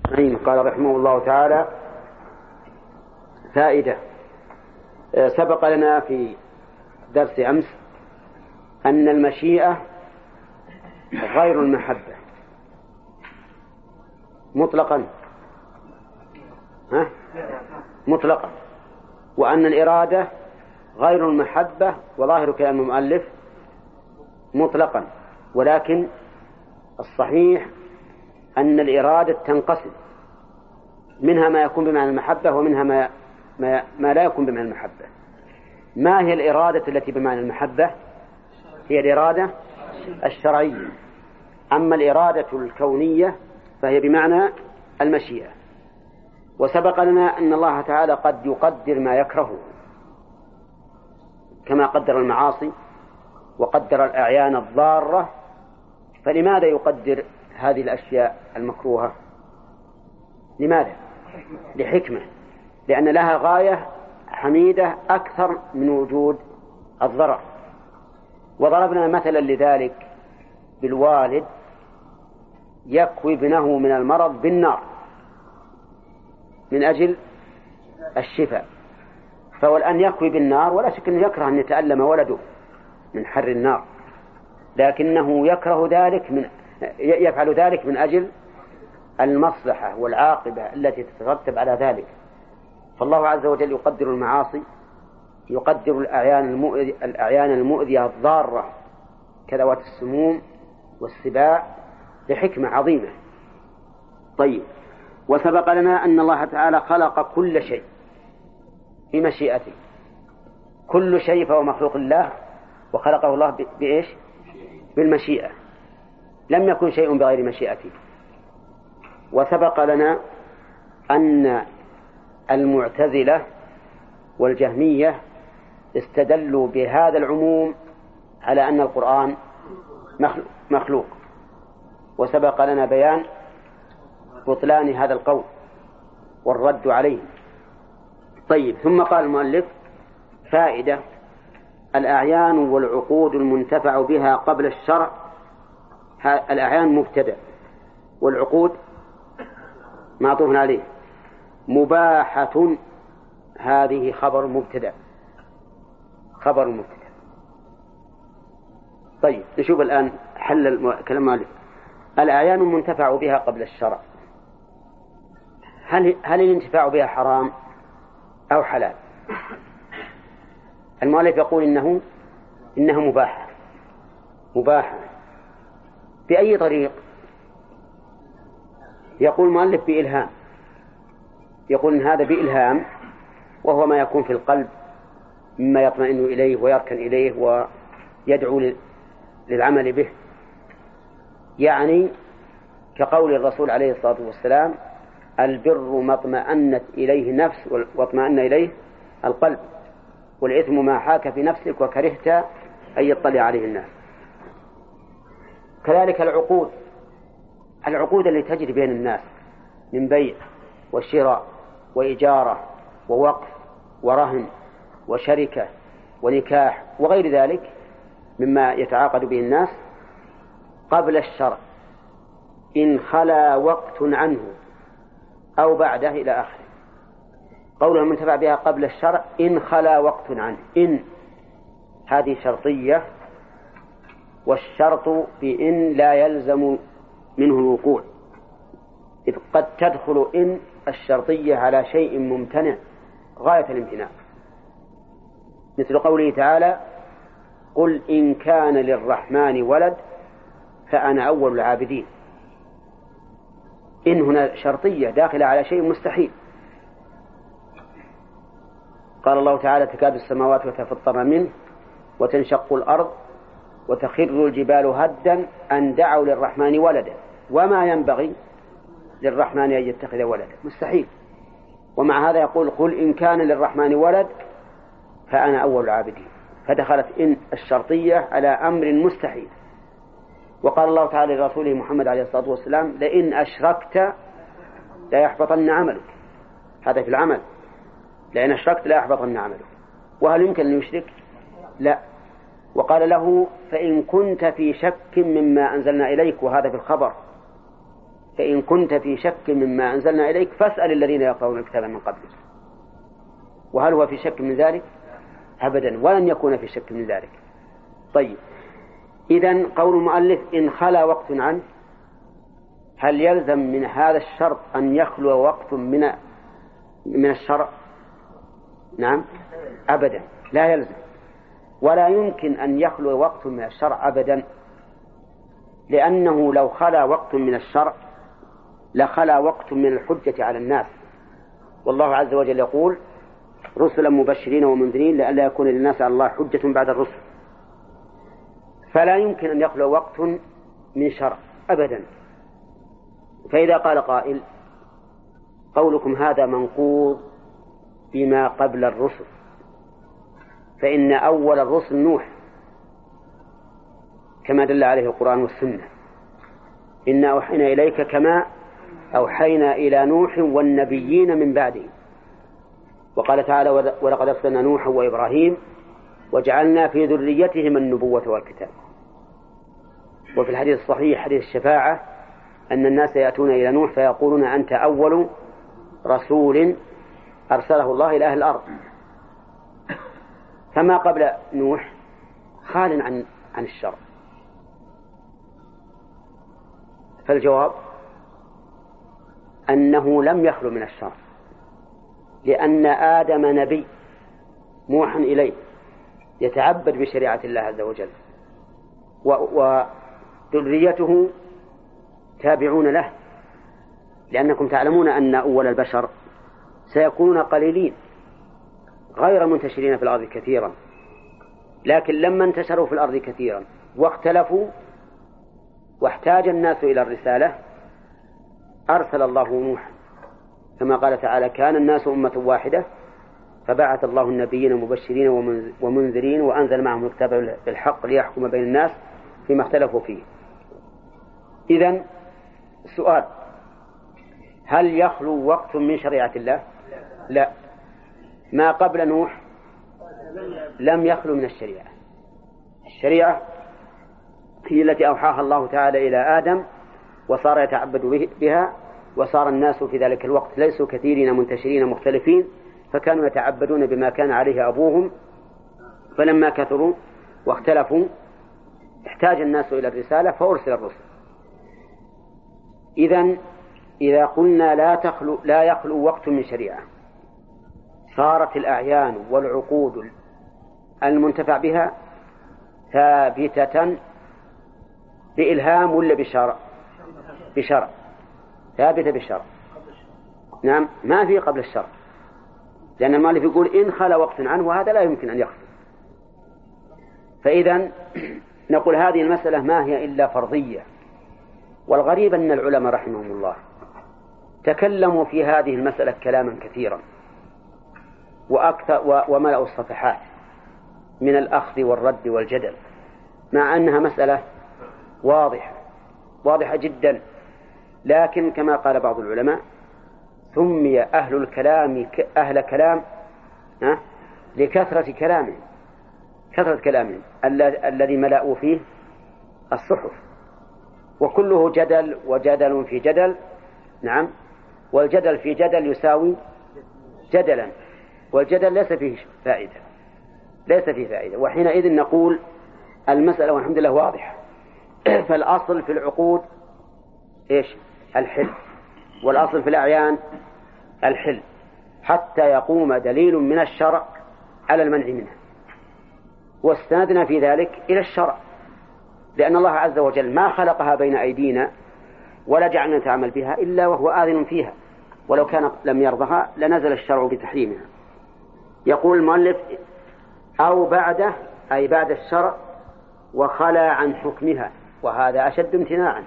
قال رحمه الله تعالى: فائدة. سبق لنا في درس أمس أن المشيئة غير المحبة مطلقا، وأن الإرادة غير المحبة، وظاهر كلام المؤلف مطلقا، ولكن الصحيح أن الإرادة تنقسم، منها ما يكون بمعنى المحبة ومنها ما لا يكون بمعنى المحبة. ما هي الإرادة التي بمعنى المحبة؟ هي الإرادة الشرعية. أما الإرادة الكونية فهي بمعنى المشيئة. وسبق لنا أن الله تعالى قد يقدر ما يكرهه، كما قدر المعاصي وقدر الأعيان الضارة. فلماذا يقدر هذه الأشياء المكروهة؟ لماذا؟ لحكمة، لأن لها غاية حميدة أكثر من وجود الضرر. وضربنا مثلا لذلك بالوالد يكوي ابنه من المرض بالنار من أجل الشفاء، فهو الآن يكوي بالنار، ولا شك أنه يكره أن يتألم ولده من حر النار، لكنه يفعل ذلك من أجل المصلحة والعاقبة التي تترتب على ذلك. فالله عز وجل يقدر المعاصي، يقدر الأعيان المؤذية الضارة كذوات السموم والسباع لحكمة عظيمة. طيب، وسبق لنا أن الله تعالى خلق كل شيء بمشيئته، كل شيء فهو مخلوق الله، وخلقه الله بإيش؟ بالمشيئة، لم يكن شيء بغير مشيئته. وسبق لنا أن المعتزلة والجهمية استدلوا بهذا العموم على أن القرآن مخلوق، وسبق لنا بيان بطلان هذا القول والرد عليه. طيب، ثم قال المؤلف: فائدة. الأعيان والعقود المنتفع بها قبل الشرع. الأعيان مبتدأ، والعقود معطوف عليه. مباحة هذه خبر مبتدأ. طيب، نشوف الآن حل كلام المؤلف. الأعيان المنتفع بها قبل الشرع، هل الانتفاع بها حرام أو حلال؟ المؤلف يقول إنها مباحة. بأي طريق؟ يقول المؤلف بإلهام. يقول إن هذا بإلهام، وهو ما يكون في القلب مما يطمئن إليه ويركن إليه ويدعو للعمل به، يعني كقول الرسول عليه الصلاة والسلام: البر ما اطمأنت إليه نفس واطمأن إليه القلب، والإثم ما حاك في نفسك وكرهت أن يطلع عليه الناس. كذلك العقود التي تجري بين الناس من بيع وشراء وإجارة ووقف ورهن وشركة ونكاح وغير ذلك مما يتعاقد به الناس قبل الشرع، إن خلا وقت عنه أو بعده إلى آخره. قوله المنتفع بها قبل الشرع إن خلا وقت عنه، إن هذه شرطية، والشرط بإن لا يلزم منه الوقوع، إذ قد تدخل إن الشرطية على شيء ممتنع غاية الامتناع، مثل قوله تعالى: قل إن كان للرحمن ولد فأنا أول العابدين. إن هنا شرطية داخلة على شيء مستحيل. قال الله تعالى: تكاد السماوات يتفطرن منه وتنشق الأرض وتخر الجبال هدا أن دعوا للرحمن ولدا وما ينبغي للرحمن أن يتخذ ولدا، مستحيل. ومع هذا يقول: قل إن كان للرحمن ولد فأنا أول العابدين، فدخلت إن الشرطية على أمر مستحيل. وقال الله تعالى لرسوله محمد عليه الصلاة والسلام: لئن أشركت لا يحبطن عملك. هذا في العمل، لئن أشركت لا يحبطن عملك. وهل يمكن أن يشرك؟ لا. وقال له: فإن كنت في شك مما أنزلنا إليك، وهذا في الخبر، فإن كنت في شك مما أنزلنا إليك فاسأل الذين يقرؤون الكتاب من قبلك. وهل هو في شك من ذلك؟ أبدا، ولن يكون في شك من ذلك. طيب، إذن قول المؤلف إن خلا وقت عنه، هل يلزم من هذا الشرط أن يخلو وقت من الشرع؟ نعم، أبدا لا يلزم، ولا يمكن أن يخلو وقت من الشرع أبدا، لأنه لو خلا وقت من الشرع لخلا وقت من الحجة على الناس، والله عز وجل يقول رسلا مبشرين ومنذرين لئلا يكون للناس على الله حجة بعد الرسل. فلا يمكن أن يخلو وقت من شرع أبدا. فإذا قال قائل قولكم هذا منقوض بما قبل الرسل، فإن أول الرسل نوح كما دل عليه القرآن والسنة، إنا أوحينا إليك كما أوحينا إلى نوح والنبيين من بعده. وقال تعالى ولقد أرسلنا نوحا وإبراهيم وجعلنا في ذريتهما النبوة والكتاب. وفي الحديث الصحيح حديث الشفاعة أن الناس يأتون إلى نوح فيقولون أنت أول رسول أرسله الله إلى أهل الأرض. فما قبل نوح خال عن الشرع. فالجواب أنه لم يخلو من الشرع، لأن آدم نبي موحى إليه يتعبد بشريعة الله عز وجل، وذريته تابعون له، لأنكم تعلمون أن أول البشر سيكونون قليلين غير منتشرين في الأرض كثيرا، لكن لما انتشروا في الأرض كثيرا واختلفوا واحتاج الناس إلى الرسالة أرسل الله نوحا، كما قال تعالى كان الناس أمة واحدة فبعث الله النبيين مبشرين ومنذرين وأنزل معهم الكتاب بالحق ليحكم بين الناس فيما اختلفوا فيه. إذن السؤال هل يخلو وقت من شريعة الله؟ لا، ما قبل نوح لم يخلو من الشريعة. الشريعة هي التي أوحاها الله تعالى إلى آدم وصار يتعبد بها، وصار الناس في ذلك الوقت ليسوا كثيرين منتشرين مختلفين، فكانوا يتعبدون بما كان عليه أبوهم، فلما كثروا واختلفوا احتاج الناس إلى الرسالة فأرسل الرسل. إذن إذا قلنا لا يخلو وقت من شريعة، صارت الأعيان والعقود المنتفع بها ثابتة بإلهام ولا بشرع؟ بشرع، ثابتة بالشرع. نعم، ما في قبل الشرع، لأن المؤلف يقول إن خلا وقت عنه، وهذا لا يمكن أن يخلو. فإذا نقول هذه المسألة ما هي إلا فرضية. والغريب أن العلماء رحمهم الله تكلموا في هذه المسألة كلاما كثيرا وملأوا الصفحات من الأخذ والرد والجدل، مع أنها مسألة واضحة جدا، لكن كما قال بعض العلماء سمي أهل الكلام أهل كلام لكثرة كلامهم الذي ملأوا فيه الصحف، وكله جدل وجدل في جدل. نعم، والجدل في جدل يساوي جدلا، والجدل ليس فيه فائدة. وحينئذ نقول المسألة والحمد لله واضحة. فالأصل في العقود إيش؟ الحل، والأصل في الأعيان الحل، حتى يقوم دليل من الشرع على المنع منه، واستندنا في ذلك إلى الشرع، لأن الله عز وجل ما خلقها بين أيدينا ولا جعلنا نتعامل بها إلا وهو آذن فيها، ولو كان لم يرضها لنزل الشرع بتحريمها. يقول المؤلف أو بعده، أي بعد الشرع وخلى عن حكمها، وهذا أشد امتناعا.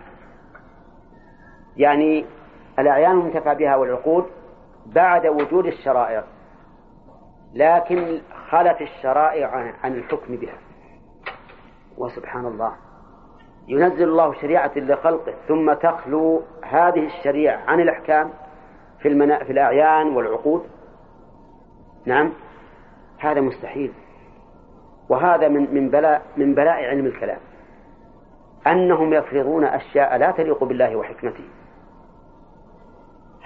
يعني الأعيان المنتفع بها والعقود بعد وجود الشرائع، لكن خلت الشرائع عن الحكم بها. وسبحان الله، ينزل الله شريعة لخلقه ثم تخلو هذه الشريعة عن الأحكام في الأعيان والعقود. نعم، هذا مستحيل. وهذا من بلاء علم الكلام، أنهم يفرضون أشياء لا تليق بالله وحكمته.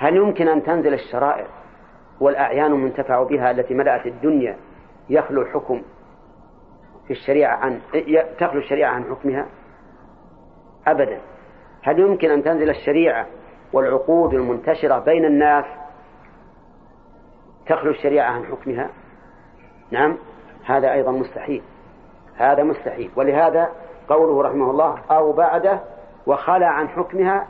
هل يمكن أن تنزل الشرائع والأعيان المنتفع بها التي ملأت الدنيا يخلو الحكم في الشريعة تخلو الشريعة عن حكمها؟ أبدا. هل يمكن أن تنزل الشريعة والعقود المنتشرة بين الناس تخلو الشريعة عن حكمها؟ نعم، هذا أيضا مستحيل، هذا مستحيل. ولهذا قوله رحمه الله أو بعده وخلى عن حكمها،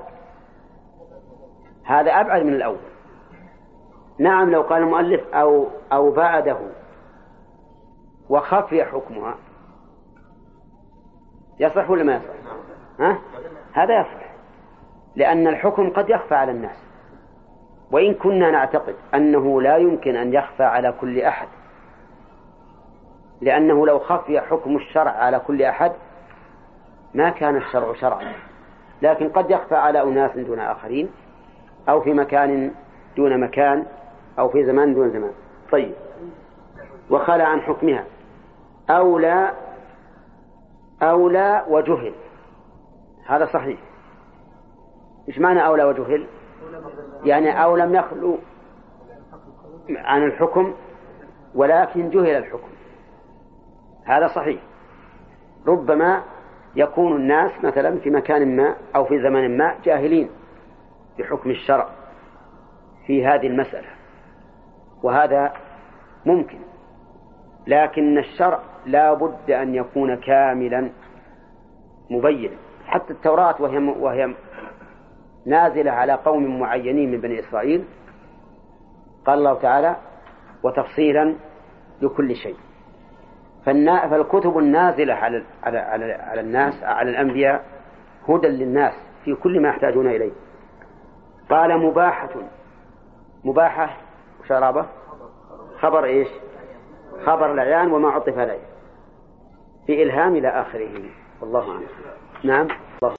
هذا أبعد من الأول. نعم، لو قال المؤلف أو بعده وخفي حكمها يصح ولا ما يصح؟ هذا يصح، لأن الحكم قد يخفى على الناس، وإن كنا نعتقد أنه لا يمكن أن يخفى على كل أحد، لأنه لو خفي حكم الشرع على كل أحد ما كان الشرع شرعا، لكن قد يخفى على أناس دون آخرين، أو في مكان دون مكان، أو في زمان دون زمان. طيب، وخلى عن حكمها أولى وجهل، هذا صحيح. إيش معنى أولى وجهل؟ يعني أو لم يخلو عن الحكم ولكن جهل الحكم، هذا صحيح. ربما يكون الناس مثلا في مكان ما أو في زمان ما جاهلين بحكم الشرع في هذه المسألة، وهذا ممكن، لكن الشرع لا بد أن يكون كاملا مبين. حتى التوراة وهي نازلة على قوم معينين من بني إسرائيل قال الله تعالى وتفصيلا لكل شيء. فالكتب النازلة على الناس، على الأنبياء، هدى للناس في كل ما يحتاجون إليه. قال مباحة شرابة، خبر إيش؟ خبر الأعيان وما عطف عليه في إلهام إلى آخره. والله أعلم. نعم.